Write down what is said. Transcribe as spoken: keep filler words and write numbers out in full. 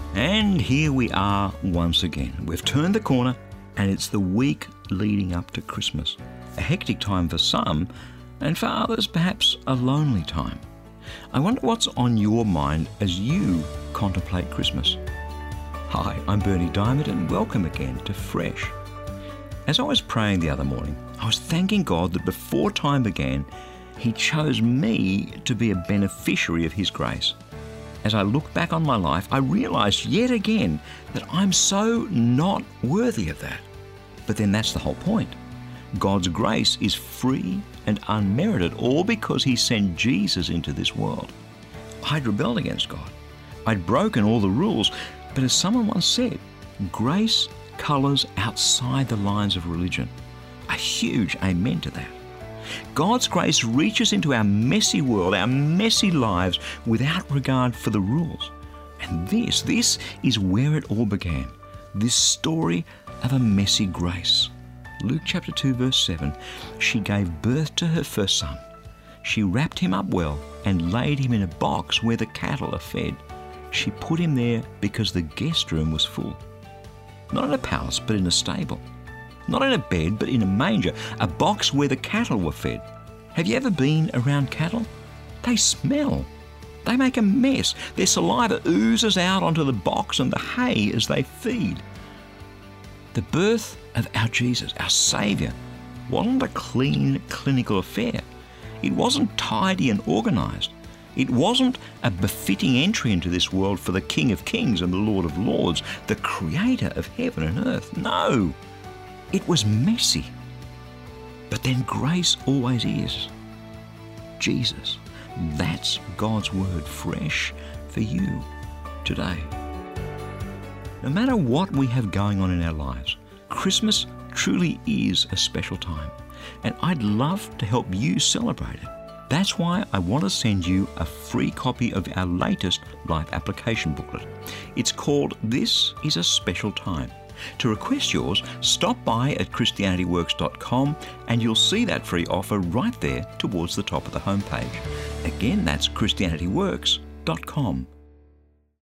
And here we are once again. We've turned the corner and it's the week leading up to Christmas. A hectic time for some, and for others perhaps a lonely time. I wonder what's on your mind as you contemplate Christmas. Hi, I'm Berni Dymet and welcome again to Fresh. As I was praying the other morning, I was thanking God that before time began, He chose me to be a beneficiary of His grace. As I look back on my life, I realised yet again that I'm so not worthy of that. But then that's the whole point. God's grace is free and unmerited, all because He sent Jesus into this world. I'd rebelled against God. I'd broken all the rules. But as someone once said, grace colours outside the lines of religion. A huge amen to that. God's grace reaches into our messy world, our messy lives, without regard for the rules. And this, this is where it all began. This story of a messy grace. Luke chapter two verse seven, she gave birth to her first son. She wrapped him up well and laid him in a box where the cattle are fed. She put him there because the guest room was full. Not in a palace, but in a stable. Not in a bed, but in a manger, a box where the cattle were fed. Have you ever been around cattle? They smell. They make a mess. Their saliva oozes out onto the box and the hay as they feed. The birth of our Jesus, our Saviour, wasn't a clean, clinical affair. It wasn't tidy and organised. It wasn't a befitting entry into this world for the King of Kings and the Lord of Lords, the Creator of heaven and earth. No, it was messy. But then grace always is. Jesus, that's God's word fresh for you today. No matter what we have going on in our lives, Christmas truly is a special time, and I'd love to help you celebrate it. That's why I want to send you a free copy of our latest life application booklet. It's called This is a Special Time. To request yours, stop by at christianity works dot com and you'll see that free offer right there towards the top of the homepage. Again, that's christianity works dot com.